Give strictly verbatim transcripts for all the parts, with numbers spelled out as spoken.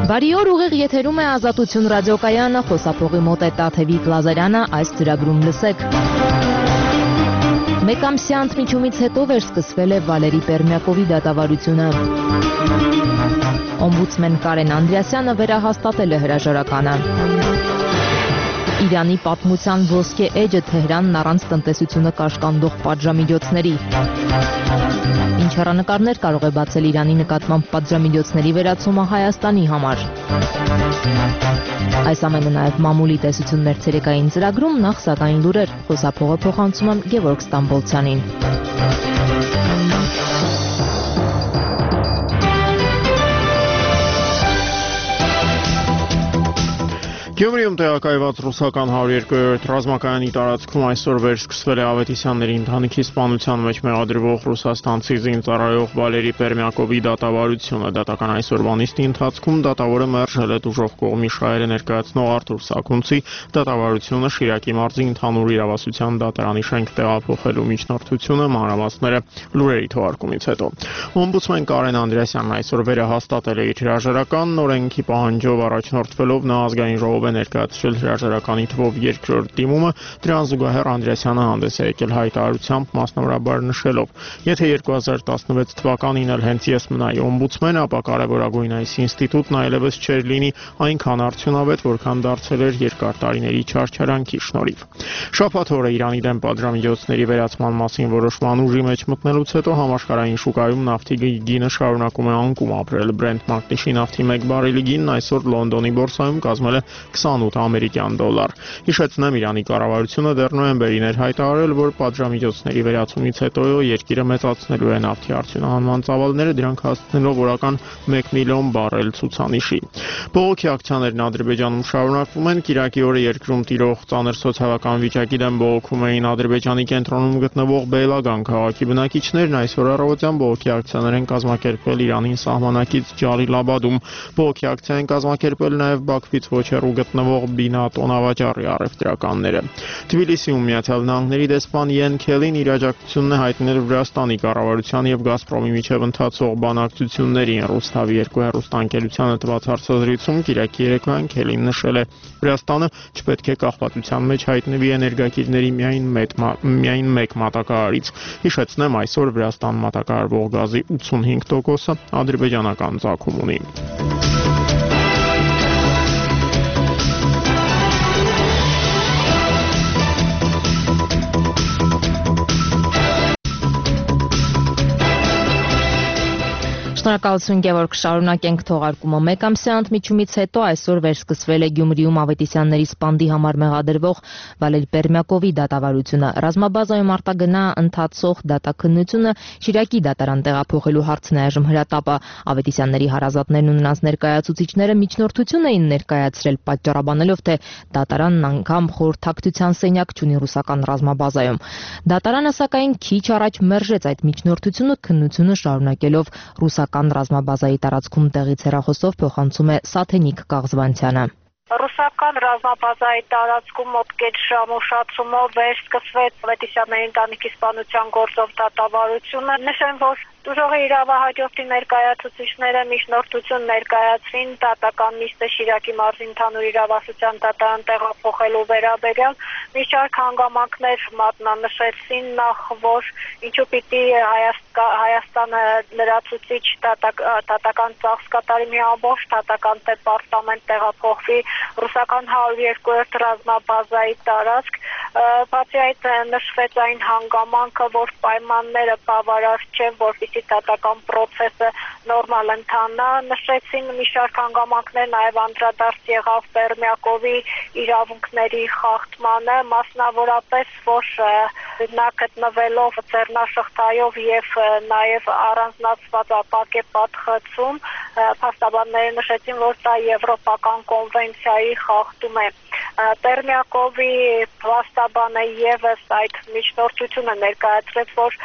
Բարի օր, ուղիղ եթերում է Ազատություն ռադիոկայանը, խոսափողի մոտ է Տաթևիկ Լազարյանը, այս ծրագրում լսեք։ Մեկամսյա ընդմիջումից հետո վերսկսվել է Վալերի Պերմյակովի դատավարությունը։ Օմբուդսմեն Կարեն Անդրեասյանը վերահաստատել է հրաժարականը։ Իրանի պատմության ոսկե էջը Թեհրանն առանց տնտեսությունը կաշկանդող պատժամիջոցների։ Ինչ հեռանկարներ կարող է բացել Իրանի նկատմամբ պատժամիջոցների վերացումը Հայաստանի համար։ Այս ամենը նաև մամուլի տեսություններ ցերեկային ծրագրում, նախ սակայն լուրեր, խոսափողը փոխանցում եմ Գևորգ Ստամբոլցյանին։ Գյումրիում տեղակայված ռուսական հարյուր երկու ռազմակայանի տարածքում այսօր վերսկսվել է Ավետիսյանների ընտանիքի սպանության մեջ մեղադրվող ռուսաստանցի զինծառայող Վալերի Պերմյակովի դատավարությունը։ Դատական այսօրվա նիստի ընթացքում դատավորը մերժել է տուժող կողմի շահերը ներկայացնող Արթուր Սաքունցի դատավարությունը Շիրակի մարզի ընդհանուր իրավասության դատարանի շենք տեղափոխելու միջնորդությունը, մանրամասները լուրերի թողարկումից հետո։ Օմբուդսմեն Կարեն Անդրեասյանն այսօր վերահաստատել է իր հրաժարական, օրենքի պահանջով առաջնորդվելով նա ազգային ժողով ներկայացրել հրաժարականի թվով երկրորդ դիմումը, դրան զուգահեռ Անդրեասյանը հանդես է եկել հայտարարությամբ, մասնավորաբար նշելով. Եթե երկու հազար տասնվեց թվականին էլ հենց ես մնայի օմբուդսմեն, ապա կարևորագույն այս ինստիտուտն այլևս չէր լինի այնքան արդյունավետ, որքան դարձել էր երկար տարիների չարչարանքի շնորհիվ։ Շաբաթ օրը Իրանի դեմ պատժամիջոցների վերացման մասին որոշման ուժի մեջ մտնելուց հետո համաշխարհային շուկայում նավթի գինը շարունակում է անկում ապրել։ Brent մակնիշի նավթի մեկ բարելի գինն այսօր Լոնդոնի բորսայում կազմել է քսանութ ամերիկյան դոլար։ Հիշեցնեմ, Իրանի կառավարությունը դեռ նոյեմբերին էր հայտարարել, որ պատժամիջոցների վերացումից հետո երկիրը մեծացնելու է նավթի արդյունահանման ծավալները, դրանք հասցնելով օրական մեկ միլիոն բարել ցուցանիշի։ Բողոքի ակցիաներն Ադրբեջանում շարունակվում են։ Կիրակի օրը երկրում տիրող ծանր սոցիալական վիճակի դեմ բողոքում էին Ադրբեջանի կենտրոնում գտնվող Բեյլագան քաղաքի բնակիչներն, այսօր առավոտյան բողոքի ակցիաներ են կազմակերպել Իրանին սահմանակից Ջալիլաբադում։ Բողոքի ակցիա են կազմակերպել նաև Բաքվից ոչ հեռու գտնվող Բինա տոնավաճառի առևտրականները։ Թբիլիսիում Միացյալ Նահանգների դեսպան Յեն Քելին իր աջակցությունն է հայտնել Վրաստանի կառավարության եւ Գազպրոմի միջև ընթացող բանակցություններին։ Ռուսթավի երկու հեռուստաընկերությանը տված հարցազրույցում Կիրակի երեկոյան Քելին նշել է. Վրաստանը չպետք է կախվածության մեջ հայտնվի էներգակիրների միայն միայն մեկ մատակարարից։ Հիշեցնեմ, այսօր Վրաստան մատակարարվող գազի ութսունհինգ տոկոսը ադրբեջանական ծագում ունի։ Շնորհակալություն Գևորգ, շարունակենք թողարկումը։ Մեկամսյա ընդմիջումից հետո այսօր վերսկսվել է Գյումրիում Ավետիսյանների սպանդի համար մեղադրվող Վալերի Պերմյակովի դատավարությունը։ Ռազմաբազայում արտագնա ընթացող դատաքննությունը Շիրակի դատարան տեղափոխելու հարցն է այժմ հրատապը։ Ավետիսյանների հարազատներն ու նրանց ներկայացուցիչները միջնորդություն էին ներկայացրել, պատճառաբանելով, թե դատարանն անգամ խորհրդակցության սենյակ չունի ռուսական ռազմաբազայում։ Դատարանը սակայն քիչ առաջ մերժեց այդ միջնորդությունը, քննությունը շարունակելով ռուսական ռազմաբազայի տարածքում տեղից հեռախոսով փոխանցում է Սաթենիկ Կաղզվանցյանը։ Ռուսական ռազմաբազայի տարածքում մոտ կես ժամ ուշացումով վերսկսվեց Ավետիսյանների ընտանիքի սպանության գործով դատավարությունը։ Նշեմ, որ Տուժողի իրավահաջորդի ներկայացուցիչները միջնորդություն ներկայացրին դատական նիստը Շիրակի մարզի ընդհանուր իրավասության դատարան տեղափոխելու վերաբերյալ։ Մի շարք հանգամանքներ մատնանշեցին, նախ որ ինչու պիտի Հայաստանը լրացուցիչ դատական ծախս կատարի, մի ամբողջ դատական դեպարտամент տեղափոխվի ռուսական հարյուր երկու ռազմաբազայի տարածք։ Բացի այդ նշվեց այն հանգամանքը, որ պայմանները բավարար չեն, որպեսզի դատական process-ը նորմալ ընթանա։ Նշեցին մի շարք հանգամանքներ, նաև անդրադարձ եղավ Պերմյակովի իրավունքների խախտմանը, մասնավորապես, որ նա գտնվելով ձեռնաշղթայով եւ նաև առանձնացված ապակե պատխծում, փաստաբանները նշեցին, որ դա եվրոպական կոնվենցիայի խախտում է։ Պերմյակովի փաստաբանը եւս այդ միջնորդությունը ներկայացրեց, որ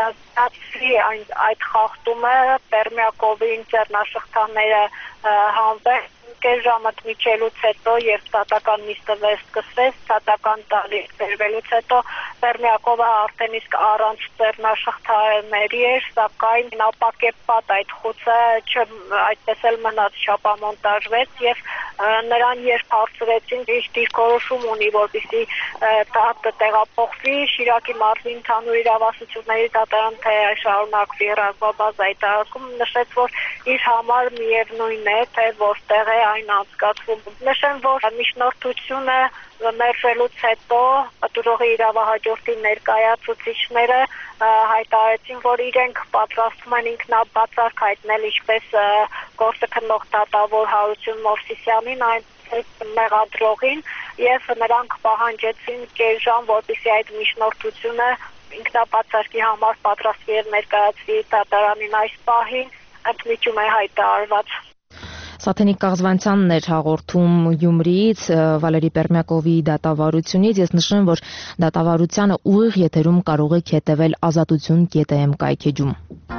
դարձի այդ խախտումը Պերմյակովի ձեռնաշղթաները հանվեն, կես ժամը միջելուց հետո, երբ ցատական նիստը վերսկսվեց, ցատական տարի վերվելուց հետո Պերմյակովը արդեն իսկ առանց ձեռնաշխտարների էր, սակայն ապակեպատ այդ խուցը այդպես էլ մնաց, չապամոնտաժվեց եւ նրան երբ հարցրեցին, իր դիրքորոշում ունի, որպեսզի դատը տեղափոխվի Շիրակի մարզի ընդհանուր իրավասությունների դատարան, թե շարունակվի ռազմաբազայի տարածքում, նշեց, որ իր համար միևնույն է, թե որտեղ է այն անցկացվում։ Նշեմ, որ միջնորդությունը մերժելուց հետո պատուրողի իրավահաջորդի ներկայացուցիչները հայտարարեցին, որ իրենք պատրաստվում են ինքնաբացարկ հայտնել ինչպես գործը քննող դատավոր Հարություն Մովսիսյանին, այն մեղադրողին, եւ նրանք պահանջեցին կես ժամ, որպեսզի այդ միջնորդությունը ինքնաբացարկի համար պատրաստվի եւ ներկայացվի դատարանին այս պահին, ընդմիջում է հայտարարված։ Սաթենիկ Կաղզվանցյանն էր հաղորդում Գյումրիից Վալերի Պերմյակովի դատավարությունից։ Ես նշեմ, որ դատավարությանը ուղիղ եթերում կարող եք հետևել ազատություն կետ է էմ կայքեջում։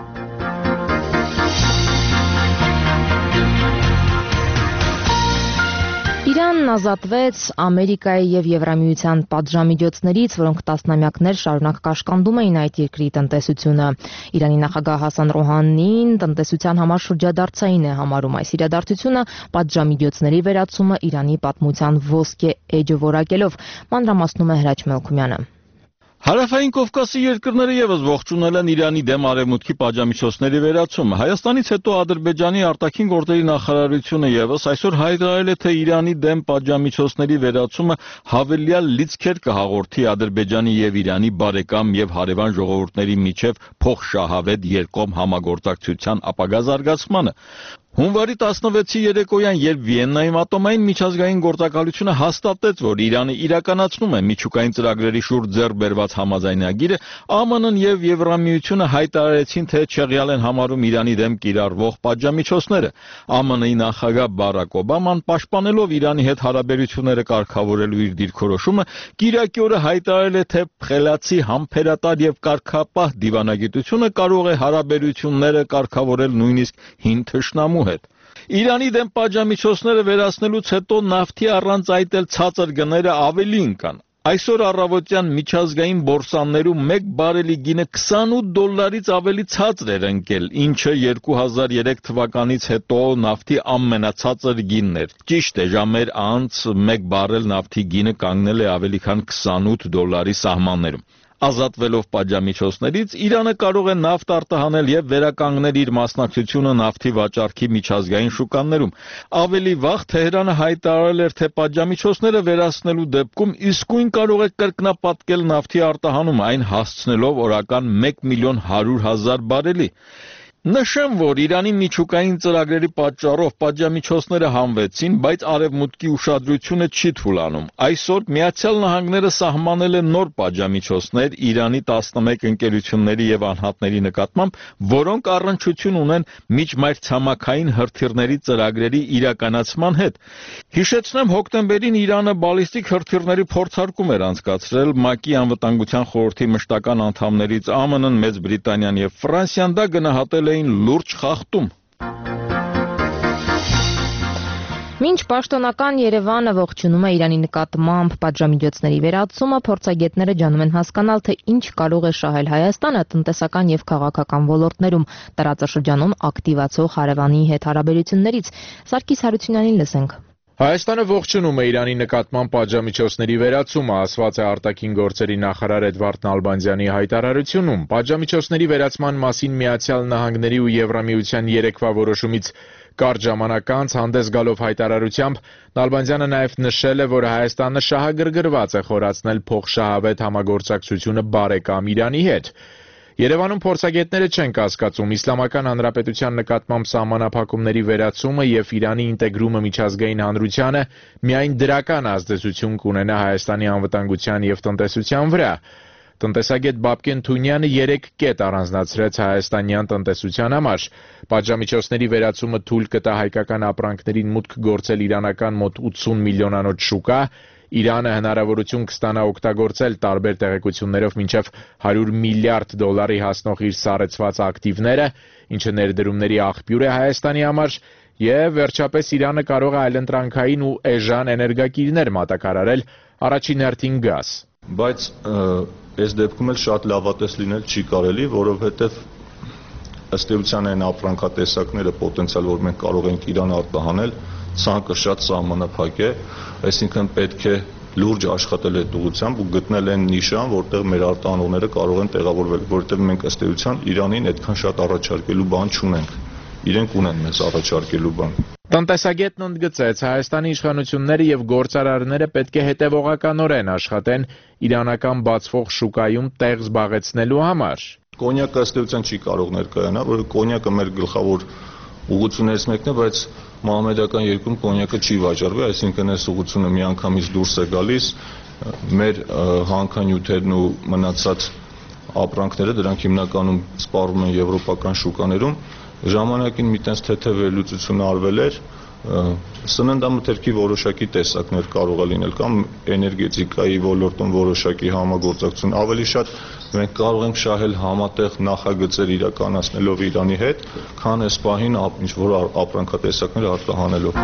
Իրանն ազատվեց Ամերիկայի եւ Եվրամիության պատժամիջոցներից, որոնք տասնամյակներ շարունակ կաշկանդում էին այդ երկրի տնտեսությունը։ Իրանի նախագահ Հասան Ռոհանին տնտեսության համար շրջադարձային է համարում այս իրադարձությունը պատժամիջոցների վերացումը Իրանի պատմության ոսկե էջը որակելով։ Մանրամասնում է Հրաչ Մելքումյանը։ Հարավային Կովկասի երկրները եւս ողջունել են Իրանի դեմ արևմուտքի պատժամիջոցների վերացումը։ Հայաստանից հետո Ադրբեջանի արտաքին գործերի նախարարությունը եւս այսօր հայտարարել է, թե Իրանի դեմ պատժամիջոցների վերացումը հավելյալ լիցքեր կհաղորդի Ադրբեջանի եւ Իրանի բարեկամ եւ հարևան ժողովուրդների միջև փոխշահավետ երկկողմ համագործակցության ապագա զարգացմանը։ Հունվարի տասնվեցի երեկոյան, երբ Վիեննայում ատոմային միջազգային գործակալությունը հաստատեց, որ Իրանը իրականացնում է միջուկային ծրագրերի շուրջ ձեռք բերված համաձայնագիրը, ԱՄՆ-ն եւ Եվրամիությունը հայտարարեցին, թե չեղյալ են համարում Իրանի դեմ կիրառվող պատժամիջոցները։ ԱՄՆ-ի նախագահ Բարակ Օբաման, պաշտպանելով Իրանի հետ հարաբերությունները կարգավորելու իր դիրքորոշումը, կիրակի օրը հայտարարել է, թե խելացի, համբերատար եւ կարգապահ դիվանագիտությունը կարող է հարաբերությունները կարգավորել նույնիսկ հին թշնամու հետ։ Իրանի դեմ պատժամիջոցները վերացնելուց հետո նավթի առանց այդ էլ ցածր գները ավելին կան։ Այսօր առավոտյան միջազգային բորսաներում մեկ բարելի գինը քսանութ դոլարից ավելի ցածր էր ընկել, ինչը երկու հազար երեք թվականից հետո նավթի ամենացածր գինն էր։ Ճիշտ է, ժամեր անց մեկ բարել նավթի գինը կանգնել է ավելի քան քսանութ դոլարի սահմաններում։ Ազատվելով պատժամիջոցներից Իրանը կարող է նավթ արտահանել եւ վերականգնել իր մասնակցությունը նավթի վաճառքի միջազգային շուկաներում։ Ավելի վաղ Թեհրանը հայտարարել էր, թե պատժամիջոցները վերացնելու դեպքում իսկույն կարող է կրկնապատկել նավթի արտահանումը, այն հասցնելով օրական մեկ միլիոն հարյուր հազար բարելի։ Նշեմ, որ Իրանի միջուկային ծրագրերի պատճառով պատժամիջոցները հանվեցին, բայց արևմուտքի ուշադրությունը չի թուլանում։ Այսօր Միացյալ Նահանգները սահմանել է նոր պատժամիջոցներ Իրանի տասնմեկ ընկերությունների եւ անհատների նկատմամբ, որոնք առնչություն ունեն միջմայրցամաքային հրթիռների ծրագրերի իրականացման հետ։ Հիշեցնեմ, հոկտեմբերին Իրանը բալիստիկ հրթիռների փորձարկում էր անցկացրել ՄԱԿ-ի անվտանգության խորհրդի մշտական անդամներից ԱՄՆ-ն, Մեծ Բրիտանիան եւ Ֆրանսիան դա գնահատել լուրջ խախտում։ Մինչ պաշտոնական Երևանը ողջունում է Իրանի նկատմամբ պատժամիջոցների վերացումը, փորձագետները ջանում են հասկանալ, թե ինչ կարող է շահել Հայաստանը տնտեսական եւ քաղաքական ոլորտներում տարածաշրջանում ակտիվացող հարևանի հետ հարաբերություններից։ Սարգիս Հարությունյանին լսենք։ Հայաստանը ողջունում է Իրանի նկատմամբ պատժամիջոցների վերացումը, ասված է արտաքին գործերի նախարար Էդվարդ Նալբանդյանի հայտարարությունում։ Պատժամիջոցների վերացման մասին Միացյալ Նահանգների ու Եվրամիության երեկվա որոշումից կարճ ժամանակ անց հանդես գալով հայտարարությամբ Նալբանդյանը նաև նշել է, որ Հայաստանը շահագրգռված է խորացնել փոխշահավետ համագործակցությունը բարեկամ Իրանի հետ։ Երևանում փորձագետները չեն կասկածում Իսլամական Հանրապետության նկատմամբ սահմանափակումների վերացումը եւ Իրանի ինտեգրումը միջազգային հանրությանը միայն դրական ազդեցություն կունենա Հայաստանի անվտանգության եւ տնտեսության վրա։ Տնտեսագետ Բաբկեն Թունյանը երեք կետ առանձնացրեց հայաստանյան տնտեսության համար։ Պատժամիջոցների վերացումը թույլ կտա հայկական ապրանքներին մուտք գործել իրանական մոտ ութսուն միլիոնանոց շուկա, Իրանը հնարավորություն կստանա օգտագործել տարբեր տեղեկություններով մինչև հարյուր միլիարդ դոլարի հասնող իր սառեցված ակտիվները, ինչը ներդրումների աղբյուր է Հայաստանի համար, Եվ վերջապես Իրանը կարող է այլընտրանքային ու էժան էներգակիրներ մատակարարել, առաջին հերթին գազ։ Բայց այս դեպքում էլ շատ լավատես լինել չի կարելի, որովհետև ըստ էության այն ապրանքատեսակները պոտենցիալ, որ մենք կարող ենք Իրան արտահանել, ցանկը շատ սահմանափակ է, այսինքն պետք է լուրջ աշխատել այդ ուղղությամբ ու գտնել այն նիշան, որտեղ մեր արտահանողները կարող են տեղավորվել, որովհետև մենք ըստ էության Իրանին այդքան շատ առաջարկելու բան չունենք։ Իրենք ունեն մեզ առաջարկելու բան։ Տնտեսագետն ընդգծեց, Հայաստանի իշխանությունները եւ գործարարները պետք է հետեւողականորեն աշխատեն իրանական բացվող շուկայում տեղ զբաղեցնելու համար։ Կոնյակը ըստ էության չի կարող ներկայանալ, որը կոնյակը մեր գլխավոր ուղղություններից մեկն է, բայց մահմեդական երկրում կոնյակը չի վաճառվի, այսինքն այս ուղղությունը միանգամից դուրս է գալիս, մեր հանքանյութերն ու մնացած ապրանքները դրանք հիմնականում սպառվում են եվրոպական շուկաներում, ժամանակին մի տես թեթև վերլուծություն արվել էր, սննդամթերքի որոշակի տեսակներ կարող է լինել կամ էներգետիկայի ոլորտում որոշակի համագործակցություն, ավելի շատ մենք կարող ենք շահել համատեղ նախագծեր իրականացնելով Իրանի հետ, քան այս պահին ինչ որ ապրանքատեսակներ արտահանելով։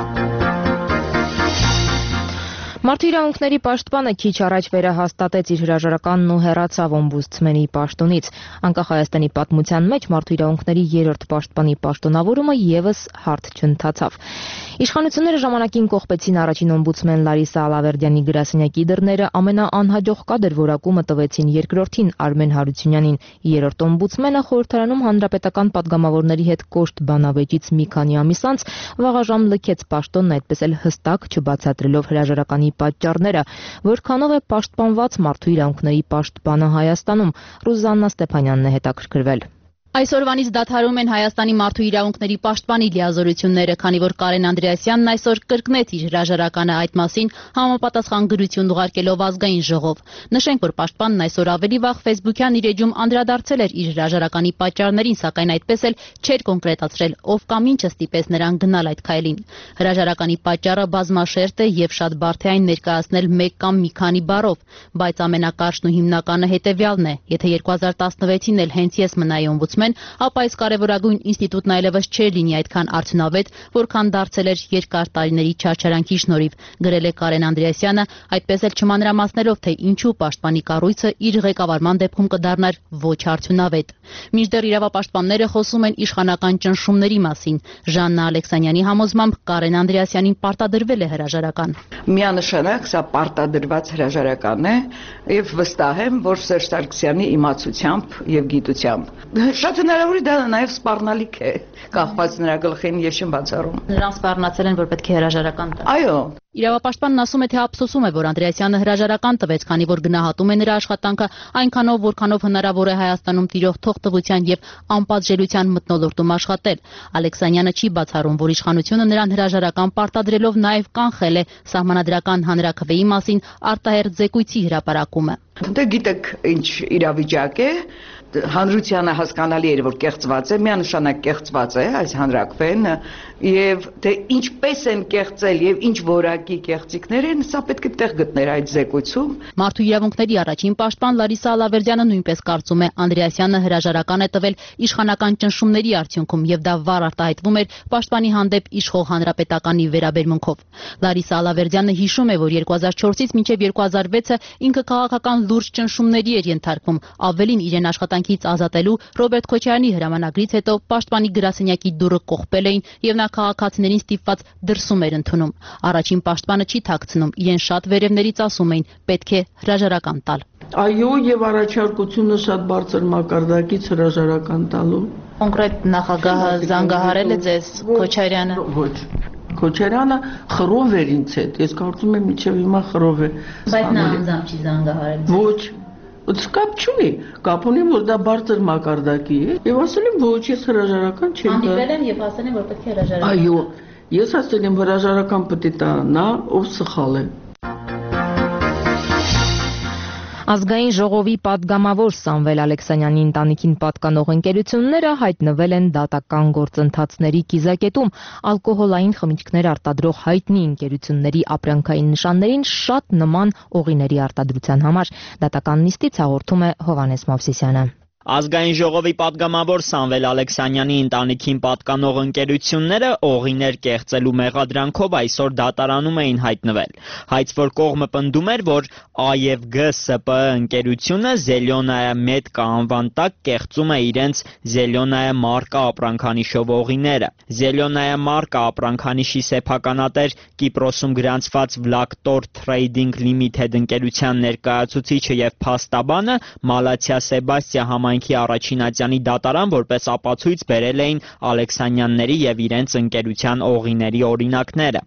Մարդու իրավունքների պաշտպանը քիչ առաջ վերահաստատեց իր հրաժարականն ու հեռացավ օմբուդսմենի պաշտոնից։ Անկախ Հայաստանի պատմության մեջ մարդու իրավունքների երրորդ պաշտպանի պաշտոնավորումը եւս հարթ չընթացավ։ Իշխանությունները ժամանակին կողպեցին առաջին օմբուդսմեն Լարիսա Ալավերդյանի գրասենյակի դռները, ամենաանհաջող կադր որակումը տվեցին երկրորդին Արմեն Հարությունյանին։ Երրորդ օմբուդսմենը խորհրդարանում հանրապետական պատգամավորների հետ կոշտ բանավեճից մի քանի ամիս անց վաղաժամ լքեց պաշտոնն, այդպես էլ հստակ չբացատրելով հրաժարականի պատճառները, որքանով է պաշտպանված մարդու իրավունքների պաշտպանը Հայաստանում։ Ռուզաննա Ստեփանյանն է հետաքրքրվել։ Այսօրվանից դադարում են Հայաստանի մարդու իրավունքների պաշտպանի լիազորությունները, քանի որ Կարեն Անդրեասյանն այսօր կրկնեց իր հրաժարականը այդ մասին համապատասխան գրություն ուղարկելով ազգային ժողով։ Նշենք, որ պաշտպանն այսօր ավելի վաղ Facebook-յան իր էջում անդրադարձել էր իր հրաժարականի պատճառներին, սակայն այդպես էլ չէր կոնկրետացրել, ով կամ ինչը ստիպեց նրան գնալ այդ քայլին։ Հրաժարականի պատճառը բազմաշերտ է եւ շատ բարդ է այն ներկայացնել մեկ կամ մի քանի բառով, բայց ամենակարճն ու հիմնականը հետեւյալն է. եթե երկու հազար տասնվեցին էլ հենց ես մնայի օմբուդսմեն, ապա այս կարևորագույն ինստիտուտն այլևս չէր լինի այդքան արդյունավետ, որքան դարձել էր երկար տարիների չարչարանքի շնորհիվ, գրել է Կարեն Անդրեասյանը, այդպես էլ չմանրամասնելով, թե ինչու պաշտպանի կառույցը իր ղեկավարման դեպքում կդառնար ոչ արդյունավետ։ Մինչդեռ իրավապաշտպանները խոսում են իշխանական ճնշումների մասին։ Ժաննա Ալեքսանյանի համոզմամբ Կարեն Անդրեասյանին պարտադրվել է հրաժարական։ Միանշանակ սա պարտադրված հրաժարական է եւ վստահ եմ, որ Սերժ Սարգսյանի իմացությամբ եւ գիտությամբ։ Շատ հնարավոր է դա նաեւ սպառնալիք է, կախված նրա գլխին ես չեմ բացառում։ Նրան սպառնացել են, որ պետք է հրաժարական տա։ Այո։ Իրավապաշտպանն ասում է, թե ափսոսում է, որ Անդրեասյանը հրաժարական տվեց, քանի որ գնահատում է նրա աշխատանքը այնքանով, որքանով հնարավոր է Հայաստանում տիրող թողտվության եւ անպատժելիության մթնոլորտում աշխատել։ Ալեքսանյանը չի բացառում, որ իշխանությունը նրան հրաժարական պարտադրելով նաեւ կանխել է սահմանադրական հանրաքվեի մասին արտահերթ զեկույցի հրապարակումը։ Դե գիտեք, ինչ իրավիճակ է, հանրությանը հասկանալի էր, որ կեղծված է, միանշանակ կեղծված է այս հանրաքվեն եւ թե ինչպես են կեղծել եւ ինչ որակի կեղծիքներ են, սա պետք է տեղ գտներ այդ զեկույցում։ Մարդու իրավունքների առաջին պաշտպան Լարիսա Ալավերդյանը նույնպես կարծում է, Անդրեասյանը հրաժարական է տվել իշխանական ճնշումների արդյունքում եւ դա վառ արտահայտվում էր պաշտպանի հանդեպ իշխող հանրապետականի վերաբերմունքով։ Լարիսա Ալավերդյանը հիշում է, որ երկու հազար չորսից մինչեւ երկու հազար վեցը ինքը քաղաքական լուրջ ճնշումների էր ենթարկվում, ավելին իրեն աշխատանքից ազատելու Ռոբերտ Քոչարյանի հրամանագրից հետո պաշտպանի գրասենյակի դուռը կողպել էին եւ նա քաղաքացիներին ստիպված դրսում էր ընդունում։ Առաջին պաշտպանը չի թաքցնում, իրեն շատ վերևներից ասում էին, պետք է հրաժարական տալ։ Այո, եւ առաջարկությունը շատ բարձր մակարդակից հրաժարական տալու։ Կոնկրետ նախագահը զանգահարել է ձեզ Քոչարյանը։ Ոչ։ Քոչարյանը խռով էր ինձ հետ, ես կարծում եմ մինչև հիմա խռով է։ Բայց նա անձամբ չի զանգահարել։ Ոչ։ Կապ չունի, կապ ունի, որ դա բարձր մակարդակի է, եւ ասել եմ ոչ, ես հրաժարական չեմ տա։ Հանդիպել են եւ ասել են, որ պետք է հրաժարական։ Այո, ես ասել եմ հրաժարական պետք է տա նա, ով սխալ է։ Ազգային ժողովի պատգամավոր Սամվել Ալեքսանյանի ընտանիքին պատկանող ընկերությունները հայտնվել են դատական գործընթացների կիզակետում։ Ալկոհոլային խմիչքներ արտադրող հայտնի ընկերությունների ապրանքային նշաններին շատ նման օղիների արտադրության համար։ Դատական նիստից հաղորդում է Հովհաննես Մովսիսյանը։ Ազգային ժողովի պատգամավոր Սամվել Ալեքսանյանի ընտանիքին պատկանող ընկերությունները օղիներ կեղծելու մեղադրանքով այսօր դատարանում էին հայտնվել։ Հայցվոր կողմը պնդում էր, որ A և G S P ընկերությունը Զելյոնայա Մեդկա անվան տակ կեղծում է իրենց Զելյոնայա մարկա ապրանքանիշով օղիները։ Զելյոնայա մարկա ապրանքանիշի սեփականատեր Կիպրոսում գրանցված Vlaktor Trading Limited ընկերության ներկայացուցիչը եւ փաստաբանը Մալաթիա Սեբաստիա համայնքի առաջին ատյանի դատարան որպես ապացույց բերել էին Ալեքսանյանների եւ իրենց ընկերության օղիների օրինակները։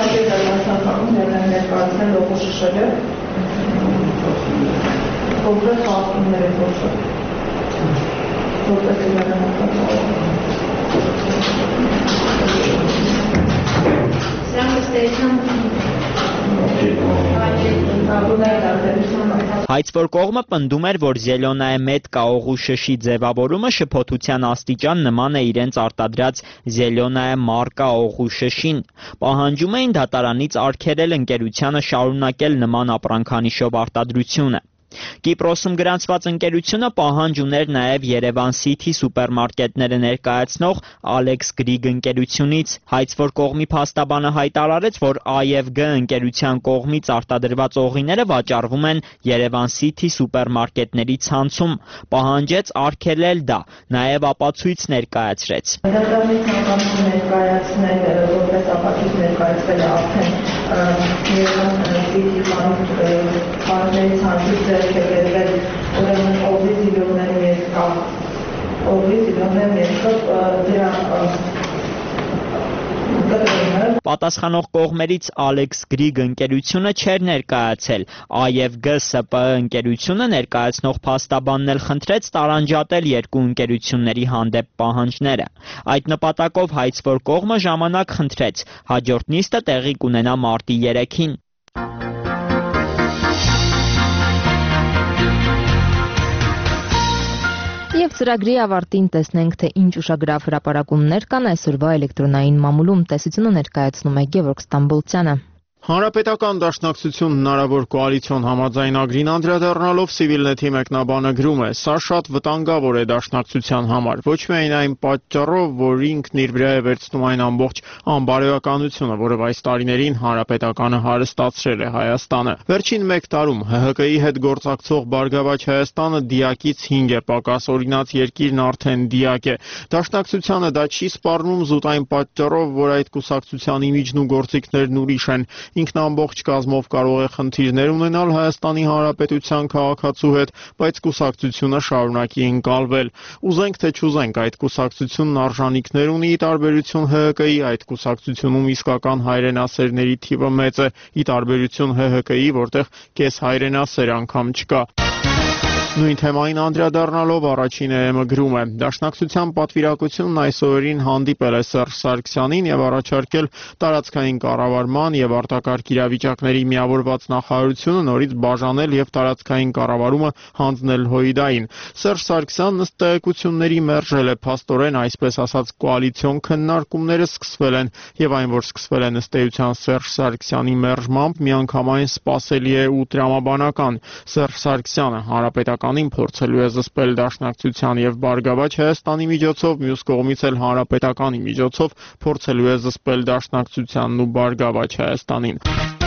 Հայցվոր կողմը պնդում էր, որ Զելյոնայա Մեդկա օղու շշի ձևավորումը շփոթության աստիճան նման է իրենց արտադրած Զելյոնայա մարկա օղու շշին։ Պահանջում էին դատարանից արգելել ընկերությանը շարունակել նման ապրանքանիշով արտադրությունը։ Կիպրոսում գրանցված ընկերությունը պահանջ ուներ նաև Երևան City սուպերմարկետները ներկայացնող Alex Grieg ընկերությունից։ Հայցվոր կողմի փաստաբանը հայտարարեց, որ A և G ընկերության կողմից արտադրված օղիները վաճառվում են Երևան City սուպերմարկետների ցանցում, պահանջեց արգելել դա, նաև ապացույց ներկայացրեց։ Պատասխանող կողմերից Alex Grieg ընկերությունը չէր ներկայացել, A և G S P ընկերությունը ներկայացնող փաստաբանն էլ խնդրեց տարանջատել երկու ընկերությունների հանդեպ պահանջները։ Այդ նպատակով հայցվոր կողմը ժամանակ խնդրեց, հաջորդ նիստը տեղի կունենա մարտի երեքին։ Եվ ծրագրի ավարտին տեսնենք, թե ինչ ուշագրավ հրապարակումներ կան այսօրվա էլեկտրոնային մամուլում։ Տեսությունը ներկայացնում է Գևորգ Ստամբոլցյանը։ Հանրապետական դաշնակցություն հնարավոր կոալիցիոն համաձայնագրին անդրադառնալով Civilnet-ի մեկնաբանը գրում է. «Սա շատ վտանգավոր է դաշնակցության համար, ոչ միայն այն պատճառով, որ ինքն իր վրա է վերցնում այն ամբողջ անբարոյականությունը, որով այս տարիներին Հանրապետականը հարստացրել է Հայաստանը։ Վերջին մեկ տարում H H K-ի հետ գործակցող Բարգավաճ Հայաստանը դիակից հինգ է պակաս, օրինաց երկիրն արդեն դիակ է։ Դաշնակցությանը դա չի սպառնում զուտ այն պատճառով, որ այդ կուսակցության իմիջն ու գործիքներն ուրիշ են։ Ինքն ամբողջ կազմով կարող է խնդիրներ ունենալ Հայաստանի Հանրապետության քաղաքացու հետ, բայց կուսակցությունը շարունակի ընկալվել։ Ուզենք թե չուզենք, այդ կուսակցությունն արժանինքներ ունի ի տարբերություն H H K-ի, այդ կուսակցությունում իսկական հայրենասերների թիվը մեծ է, ի տարբերություն H H K-ի, որտեղ կես հայրենասեր անգամ չկա։ Նույն թեմային անդրադառնալով առաջին E M-ը գրում է. Դաշնակցության պատվիրակությունն այս օրերին հանդիպել է Սերժ Սարգսյանին եւ առաջարկել տարածքային կառավարման եւ արտակարգ իրավիճակների միավորված նախարարությունը նորից բաժանել եւ տարածքային կառավարումը հանձնել ՀՅԴ-ին։ Սերժ Սարգսյանն ըստ տեղեկությունների մերժել է փաստորեն, այսպես ասած, կոալիցիոն քննարկումները սկսվել են եւ այն, որ սկսվել են ըստ էության Սերժ Սարգսյանի մերժմամբ, միանգամայն սպասելի է ու տրամաբանական։ Սերժ Սարգսյանը հանրապետական Կանին փորձելու է զսպել դաշնակցության եւ Բարգավաճ Հայաստանի միջոցով, մյուս կողմից էլ Հանրապետականի միջոցով փորձելու է զսպել դաշնակցությանն ու Բարգավաճ Հայաստանին։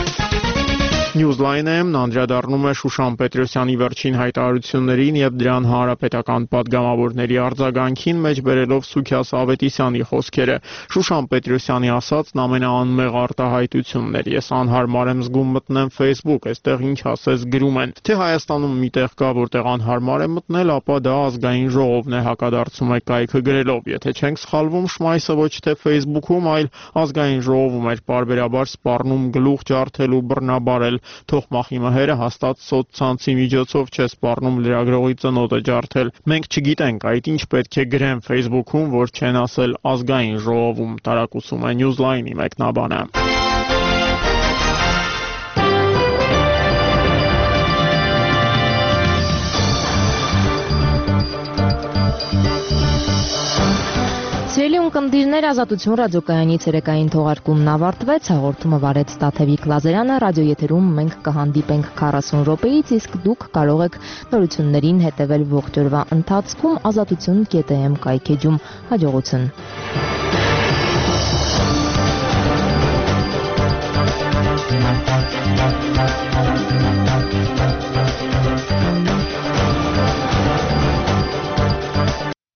Newsline-ն անդրադառնում է Շուշան Պետրոսյանի վերջին հայտարարություններին եւ դրան հանրապետական падգամավորների արձագանքին, մեջ բերելով Սուքիաս Ավետիսյանի խոսքերը։ Շուշան Պետրոսյանի ասածն ամենաանմեղ արտահայտությունն էր։ Ես անհարմար եմ զգում մտնեմ Facebook, այստեղ ինչ ասես գրում են։ Թե Հայաստանում մի տեղ կա, որտեղ անհարմար է մտնել, ապա դա ազգային ժողովն է, հակադարձում է կայքը գրելով։ Եթե չենք սխալվում, Շմայսը ոչ թե Facebook-ում, այլ ազգային ժողովում էր պարբերաբար սպառնում գլուխ ջարդել ու բռնաբարել։ Թող Մախիմահերը հաստատ սոցցանցի միջոցով չէ սպառնում լրագրողի ծնոտը ջարդել։ Մենք չգիտենք այդ ինչ պետք է գրեն Facebook-ում, որ չեն ասել ազգային ժողովում, տարակուսում է Newsline-ի մեկնաբանը։ Սիրելի կնդիրներ, Ազատություն ռադիոկայանի ցերեկային թողարկումն ավարտվեց, հաղորդումը վարեց Տաթևիկ Լազարյանը, ռադիոեթերում մենք կհանդիպենք քառասուն րոպեից, իսկ դուք կարող եք նորություններին հետևել ողջ օրվա ընթացքում ազատություն կետ է էմ կայքեջում։ Հաջողություն։ Thank you.